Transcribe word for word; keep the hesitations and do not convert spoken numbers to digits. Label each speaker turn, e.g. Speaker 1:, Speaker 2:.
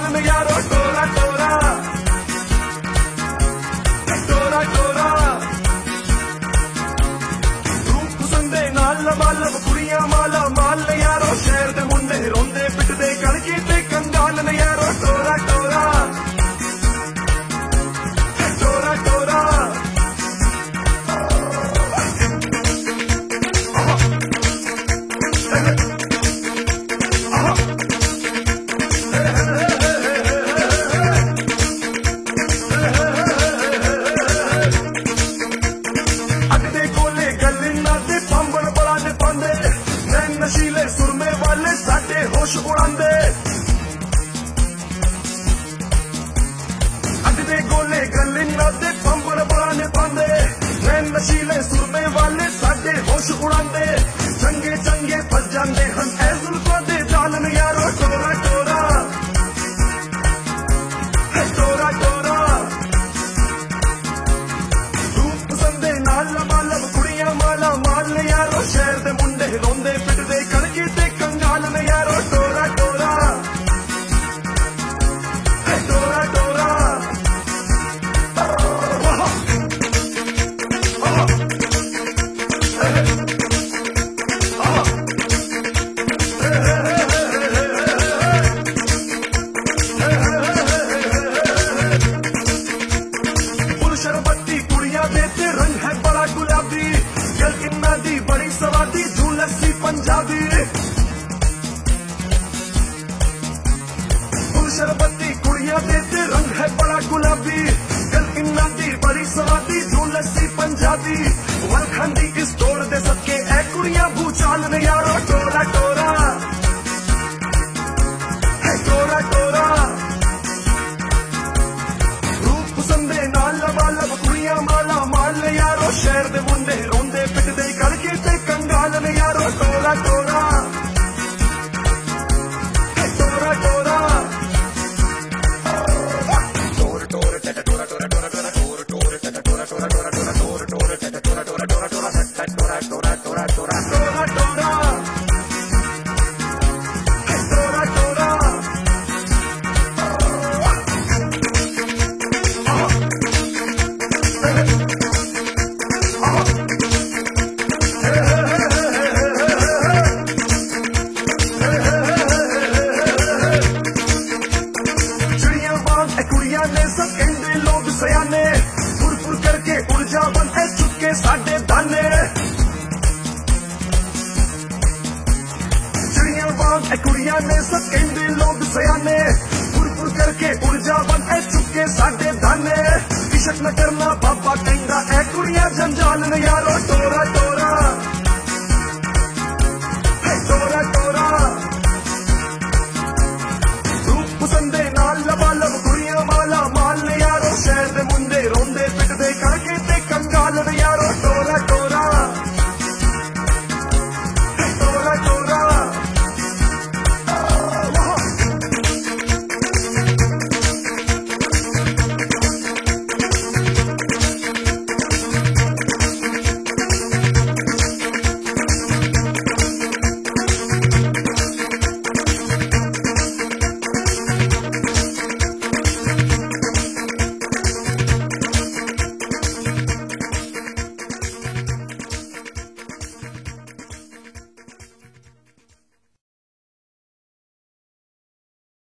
Speaker 1: में यारो टोरा टोरा टोरा टोरा रूप पसंदे नाल लबालब कुड़ियां माला माल ने यारो शहर दे मुंडे रोंदे पिटदे कड़की ते कंगाल ने यारो टोरा टोरा टोरा टोरा नशीले सुरमे वाले साडे होश उड़ांदे अगदे गोले गलिना दे पंबड़ बड़ाने पांदे मैं नशीले सुरमे वाले साडे होश उड़ांदे चंगे चंगे फस जांदे हम ऐ जुल्फां दे जालन यारो टोरा टोरा टोरा टोरा रूप पसंदे नाल लबालब कुड़ियां माला माल ने यारो शहर दे मुंडे रोंदे पिटदे कड़की ते कंगाल ने यारो टोरा टोरा टोरा टोरा फुल शरबती कुड़ियां देते रंग है बड़ा गुलाबी गल किन्ना दी बड़ी सवादी झूलसी पंजाबी फुल शरबती कुड़ियां देते रंग है बड़ा गुलाबी गल किन्ना दी बड़ी सवादी झूलसी पंजाबी वलखंडी इस तोड़ दे सबके ऐ कुड़ियां भूचाल ने यारो टोरा टोरा टोरा टोरा रूप पसंदे नाल लबालब कुड़ियां माला माल ने यारो शहर दे मुंडे रोंदे पिटदे कड़की ते कंगाल ने यारो टोरा टोरा टोरा टोरा टोर टोर टटा टोरा टोरा टोरा टोरा टोर टोर टटा टोरा टोरा टोरा टोरा टोर टोर टटा टोरा टोरा टोरा टोरा टटा टोरा टोरा टोरा टोरा टोरा टोरा टोरा टोरा कुड़ियां ने सब कहते लोग सयाने फुर फुर करके उड़ जा बन है चुके साडे दाने चिड़ियां वांग कुड़ियां ने सब कहते लोग सयाने फुर फुर करके उड़ जा बन है चुके साडे दाने इशक न करना बाबा कहता है कुड़ियां जंजाल ने यारो